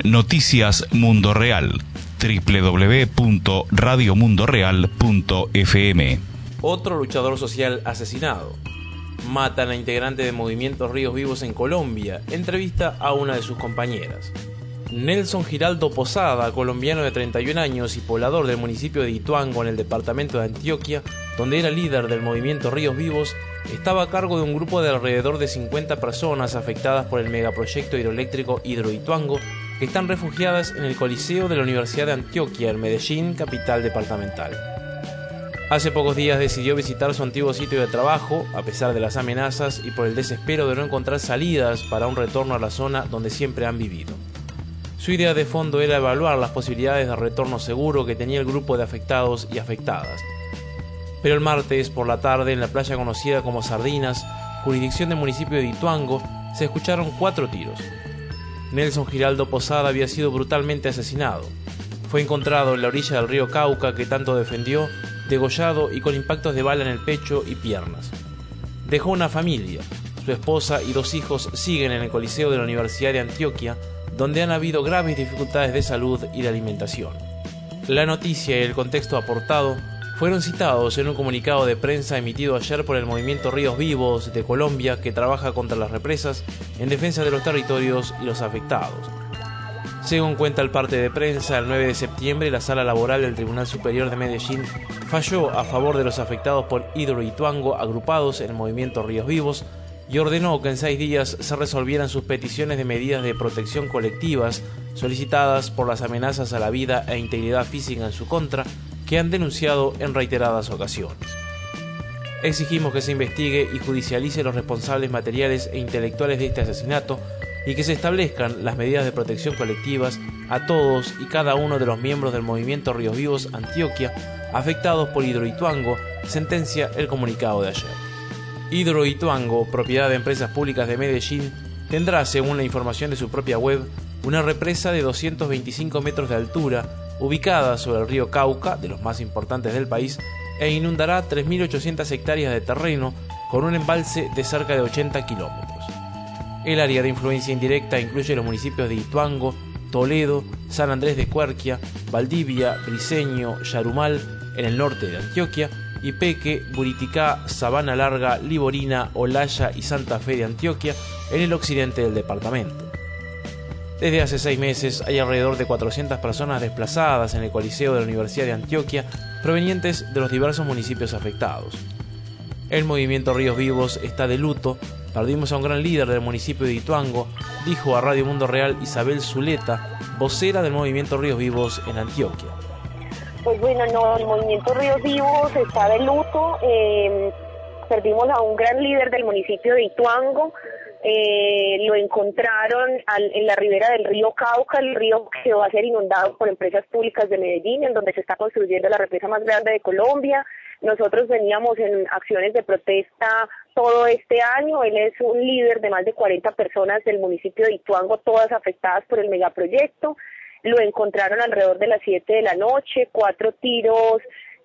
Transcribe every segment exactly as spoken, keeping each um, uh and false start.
Noticias Mundo Real, doble u doble u doble u punto radio mundo real punto f m. Otro luchador social asesinado. Matan a integrante de Movimiento Ríos Vivos en Colombia. Entrevista a una de sus compañeras. Nelson Giraldo Posada, colombiano de treinta y un años y poblador del municipio de Ituango en el departamento de Antioquia, donde era líder del Movimiento Ríos Vivos, estaba a cargo de un grupo de alrededor de cincuenta personas afectadas por el megaproyecto hidroeléctrico Hidroituango, que están refugiadas en el Coliseo de la Universidad de Antioquia, en Medellín, capital departamental. Hace pocos días decidió visitar su antiguo sitio de trabajo, a pesar de las amenazas y por el desespero de no encontrar salidas para un retorno a la zona donde siempre han vivido. Su idea de fondo era evaluar las posibilidades de retorno seguro que tenía el grupo de afectados y afectadas. Pero el martes por la tarde, en la playa conocida como Sardinas, jurisdicción del municipio de Ituango, se escucharon cuatro tiros. Nelson Giraldo Posada había sido brutalmente asesinado. Fue encontrado en la orilla del río Cauca, que tanto defendió, degollado y con impactos de bala en el pecho y piernas. Dejó una familia. Su esposa y dos hijos siguen en el Coliseo de la Universidad de Antioquia, donde han habido graves dificultades de salud y de alimentación. La noticia y el contexto aportado fueron citados en un comunicado de prensa emitido ayer por el Movimiento Ríos Vivos de Colombia, que trabaja contra las represas en defensa de los territorios y los afectados. Según cuenta el parte de prensa, el nueve de septiembre la Sala Laboral del Tribunal Superior de Medellín falló a favor de los afectados por Hidroituango agrupados en el Movimiento Ríos Vivos y ordenó que en seis días se resolvieran sus peticiones de medidas de protección colectivas solicitadas por las amenazas a la vida e integridad física en su contra, que han denunciado en reiteradas ocasiones. Exigimos que se investigue y judicialice los responsables materiales e intelectuales de este asesinato y que se establezcan las medidas de protección colectivas a todos y cada uno de los miembros del Movimiento Ríos Vivos Antioquia afectados por Hidroituango, sentencia el comunicado de ayer. Hidroituango, propiedad de Empresas Públicas de Medellín, tendrá, según la información de su propia web, una represa de doscientos veinticinco metros de altura, ubicada sobre el río Cauca, de los más importantes del país, e inundará tres mil ochocientas hectáreas de terreno con un embalse de cerca de ochenta kilómetros. El área de influencia indirecta incluye los municipios de Ituango, Toledo, San Andrés de Cuerquia, Valdivia, Briceño, Yarumal, en el norte de Antioquia, Ipeque, Buriticá, Sabana Larga, Liborina, Olaya y Santa Fe de Antioquia, en el occidente del departamento. Desde hace seis meses hay alrededor de cuatrocientas personas desplazadas en el Coliseo de la Universidad de Antioquia, provenientes de los diversos municipios afectados. El Movimiento Ríos Vivos está de luto. Perdimos a un gran líder del municipio de Ituango, dijo a Radio Mundo Real Isabel Zuleta, vocera del Movimiento Ríos Vivos en Antioquia. Pues bueno, no, el Movimiento Ríos Vivos está de luto. Eh, perdimos a un gran líder del municipio de Ituango. Eh, lo encontraron al, en la ribera del río Cauca, el río que va a ser inundado por Empresas Públicas de Medellín, en donde se está construyendo la represa más grande de Colombia. Nosotros veníamos en acciones de protesta todo este año. Él es un líder de más de cuarenta personas del municipio de Ituango, todas afectadas por el megaproyecto. Lo encontraron alrededor de las siete de la noche, cuatro tiros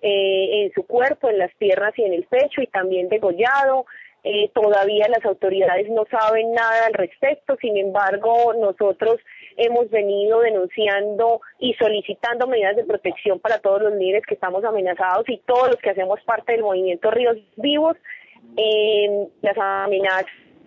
eh, en su cuerpo, en las piernas y en el pecho, y también degollado. Eh, todavía las autoridades no saben nada al respecto. Sin embargo, nosotros hemos venido denunciando y solicitando medidas de protección para todos los líderes que estamos amenazados y todos los que hacemos parte del Movimiento Ríos Vivos. Eh, las amenazas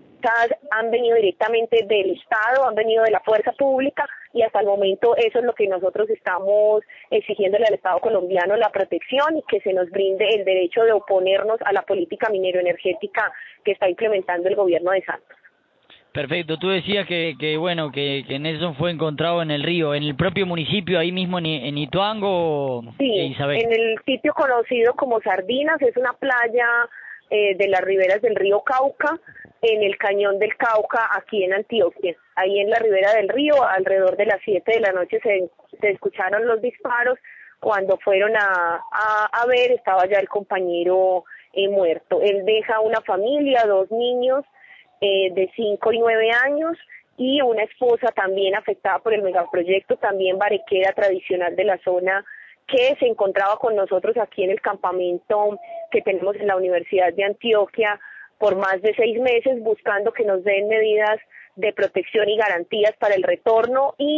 han venido directamente del Estado, han venido de la fuerza pública, y hasta el momento eso es lo que nosotros estamos exigiéndole al Estado colombiano, la protección, y que se nos brinde el derecho de oponernos a la política minero-energética que está implementando el gobierno de Santos. Perfecto, tú decías que, que bueno, que, que Nelson fue encontrado en el río, en el propio municipio, ahí mismo en, en Ituango. Sí, Isabel. En el sitio conocido como Sardinas, es una playa eh, de las riberas del río Cauca, en el cañón del Cauca, aquí en Antioquia. Ahí en la ribera del río, alrededor de las siete de la noche se, se escucharon los disparos. Cuando fueron a, a, a ver, estaba ya el compañero eh, muerto. Él deja una familia, dos niños eh, de cinco y nueve años, y una esposa también afectada por el megaproyecto, también barequera tradicional de la zona, que se encontraba con nosotros aquí en el campamento que tenemos en la Universidad de Antioquia por más de seis meses, buscando que nos den medidas de protección y garantías para el retorno, y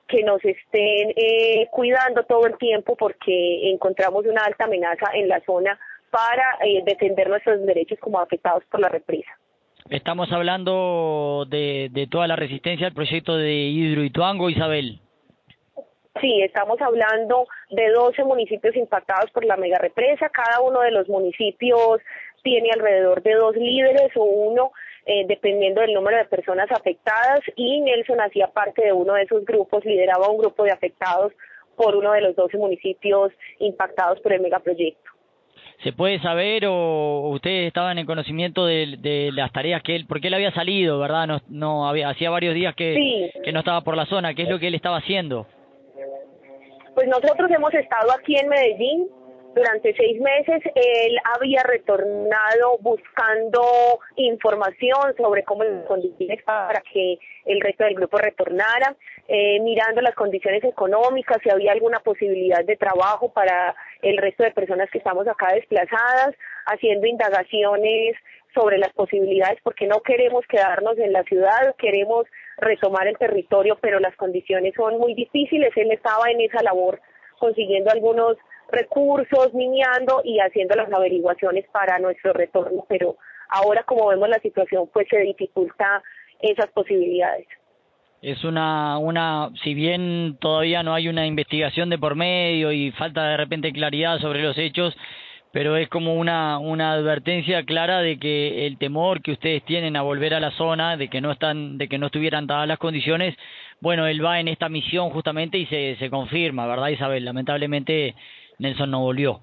que nos estén eh, cuidando todo el tiempo porque encontramos una alta amenaza en la zona para eh, defender nuestros derechos como afectados por la represa. Estamos hablando de, de toda la resistencia al proyecto de Hidroituango, Isabel. Sí, estamos hablando de doce municipios impactados por la mega represa. Cada uno de los municipios tiene alrededor de dos líderes o uno, eh, dependiendo del número de personas afectadas, y Nelson hacía parte de uno de esos grupos, lideraba un grupo de afectados por uno de los doce municipios impactados por el megaproyecto. ¿Se puede saber o ustedes estaban en conocimiento de, de las tareas que él, porque él había salido, verdad? No, no había, hacía varios días que, sí. que no estaba por la zona. ¿Qué es lo que él estaba haciendo? Pues nosotros hemos estado aquí en Medellín durante seis meses. Él había retornado buscando información sobre cómo las condiciones para que el resto del grupo retornara, eh, mirando las condiciones económicas, si había alguna posibilidad de trabajo para el resto de personas que estamos acá desplazadas, haciendo indagaciones sobre las posibilidades, porque no queremos quedarnos en la ciudad, queremos retomar el territorio, pero las condiciones son muy difíciles. Él estaba en esa labor consiguiendo algunos recursos, niñando y haciendo las averiguaciones para nuestro retorno, pero ahora, como vemos la situación, pues se dificulta esas posibilidades. Es una, una, si bien todavía no hay una investigación de por medio y falta de repente claridad sobre los hechos, pero es como una, una advertencia clara de que el temor que ustedes tienen a volver a la zona, de que no están, de que no estuvieran dadas las condiciones, bueno, él va en esta misión justamente y se, se confirma, ¿verdad, Isabel? Lamentablemente Nelson no volvió.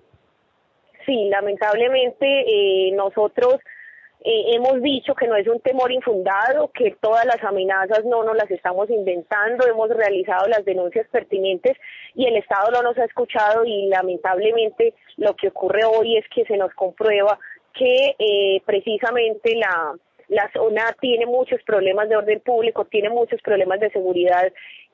Sí, lamentablemente eh, nosotros eh, hemos dicho que no es un temor infundado, que todas las amenazas no nos las estamos inventando, hemos realizado las denuncias pertinentes y el Estado no nos ha escuchado, y lamentablemente lo que ocurre hoy es que se nos comprueba que eh, precisamente la, la zona tiene muchos problemas de orden público, tiene muchos problemas de seguridad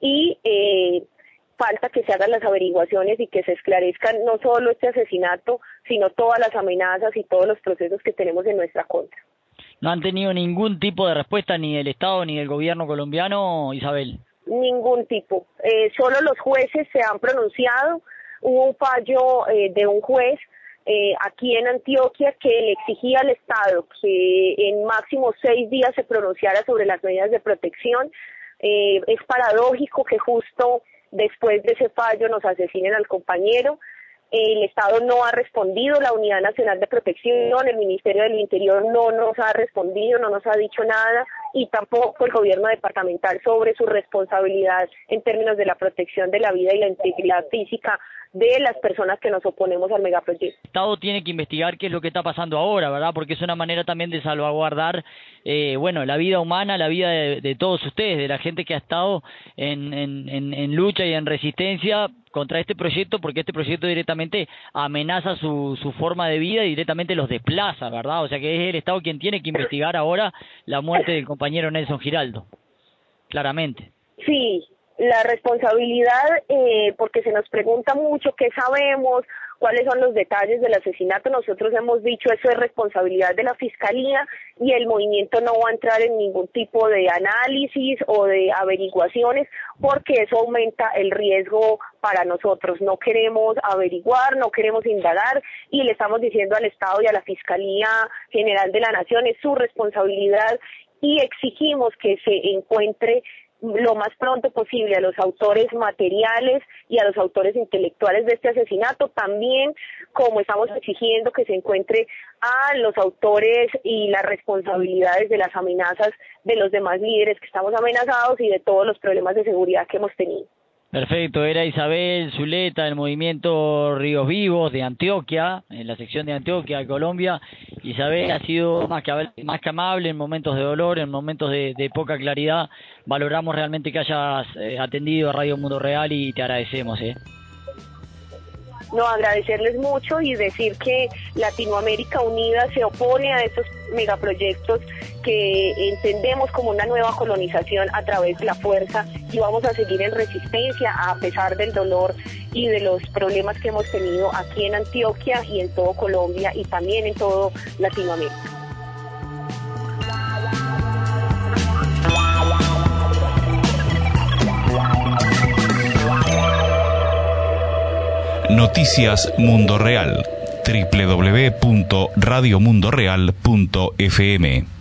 y eh, falta que se hagan las averiguaciones y que se esclarezcan no solo este asesinato, sino todas las amenazas y todos los procesos que tenemos en nuestra contra. ¿No han tenido ningún tipo de respuesta ni del Estado ni del gobierno colombiano, Isabel? Ningún tipo. Eh, solo los jueces se han pronunciado. Hubo un fallo eh, de un juez eh, aquí en Antioquia que le exigía al Estado que en máximo seis días se pronunciara sobre las medidas de protección. Eh, es paradójico que justo después de ese fallo nos asesinen al compañero. El Estado no ha respondido, la Unidad Nacional de Protección, el Ministerio del Interior no nos ha respondido, no nos ha dicho nada, y tampoco el gobierno departamental sobre su responsabilidad en términos de la protección de la vida y la integridad física de las personas que nos oponemos al megaproyecto. El Estado tiene que investigar qué es lo que está pasando ahora, ¿verdad? Porque es una manera también de salvaguardar, eh, bueno, la vida humana, la vida de, de todos ustedes, de la gente que ha estado en, en, en, en lucha y en resistencia contra este proyecto, porque este proyecto directamente amenaza su, su forma de vida y directamente los desplaza, ¿verdad? O sea que es el Estado quien tiene que investigar ahora la muerte del compañero Nelson Giraldo, claramente. Sí, la responsabilidad, eh, porque se nos pregunta mucho qué sabemos, cuáles son los detalles del asesinato. Nosotros hemos dicho eso es responsabilidad de la Fiscalía y el movimiento no va a entrar en ningún tipo de análisis o de averiguaciones porque eso aumenta el riesgo para nosotros. No queremos averiguar, no queremos indagar y le estamos diciendo al Estado y a la Fiscalía General de la Nación es su responsabilidad y exigimos que se encuentre lo más pronto posible a los autores materiales y a los autores intelectuales de este asesinato, también como estamos exigiendo que se encuentre a los autores y las responsabilidades de las amenazas de los demás líderes que estamos amenazados y de todos los problemas de seguridad que hemos tenido. Perfecto, era Isabel Zuleta del movimiento Ríos Vivos de Antioquia, en la sección de Antioquia, Colombia. Isabel ha sido más que, más que amable en momentos de dolor, en momentos de, de poca claridad. Valoramos realmente que hayas eh, atendido a Radio Mundo Real y te agradecemos. ¿eh? No, agradecerles mucho y decir que Latinoamérica Unida se opone a estos megaproyectos que entendemos como una nueva colonización a través de la fuerza y vamos a seguir en resistencia a pesar del dolor y de los problemas que hemos tenido aquí en Antioquia y en todo Colombia y también en todo Latinoamérica. Wow. Noticias Mundo Real. doble u doble u doble u punto radio mundo real punto f m